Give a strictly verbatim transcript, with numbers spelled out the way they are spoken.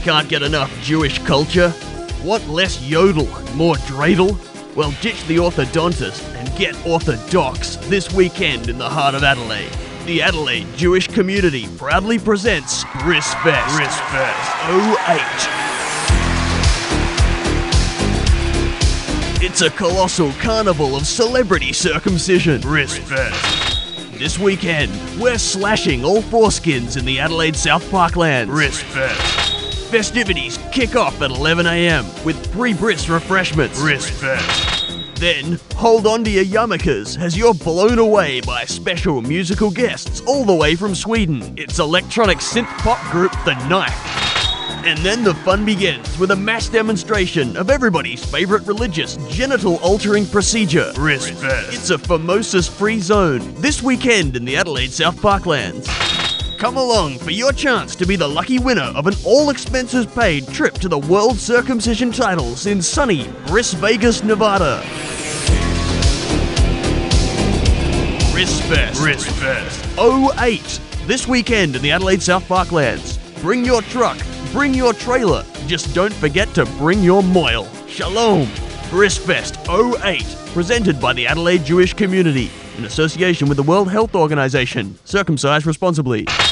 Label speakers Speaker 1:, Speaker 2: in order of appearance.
Speaker 1: can't get enough Jewish culture? Want less yodel and more dreidel? Well, ditch the orthodontist and get orthodox this weekend in the heart of Adelaide. The Adelaide Jewish community proudly presents BrisFest. BrisFest oh eight. It's a colossal carnival of celebrity circumcision. BrisFest. This weekend, we're slashing all foreskins in the Adelaide South Parklands. BrisFest. Festivities kick off at eleven a m with pre-bris refreshments. BrisFest. Then, hold on to your yarmulkes as you're blown away by special musical guests all the way from Sweden. It's electronic synth pop group The Knife. And then the fun begins with a mass demonstration of everybody's favourite religious genital-altering procedure. BrisFest. It's a phimosis-free zone this weekend in the Adelaide South Parklands. Come along for your chance to be the lucky winner of an all-expenses-paid trip to the World Circumcision Titles in sunny Bris Vegas, Nevada. BrisFest. BrisFest oh eight. This weekend in the Adelaide South Parklands. Bring your truck. Bring your trailer. Just don't forget to bring your moil. Shalom. BrisFest oh eight, presented by the Adelaide Jewish community in association with the World Health Organization. Circumcise responsibly.